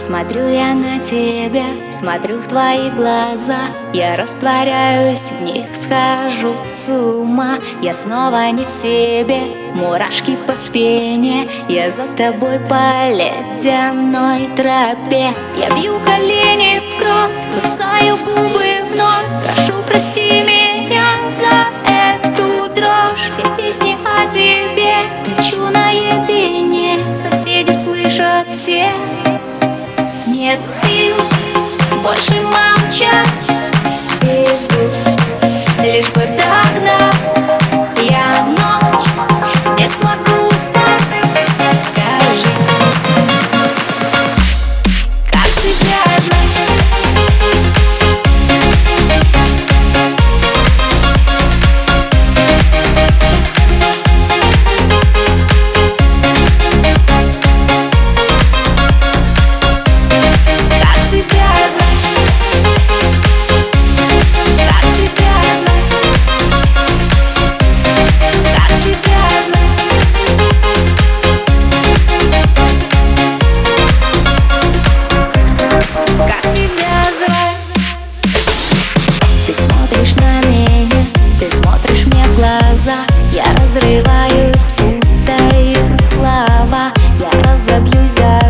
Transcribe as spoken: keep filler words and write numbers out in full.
Смотрю я на тебя, смотрю в твои глаза. Я растворяюсь в них, схожу с ума. Я снова не в себе, мурашки по спине. Я за тобой по ледяной тропе. Я бью колени в кровь, кусаю губы вновь. Прошу, прости меня за эту дрожь. Все песни о тебе кричу наедине. Соседи слышат все. Нет сил больше молчать, бегу, лишь бы догнать. Я ночь не смогу спать. Скажи, как тебя знать? Я разрываюсь, путаю слова. Я разобьюсь до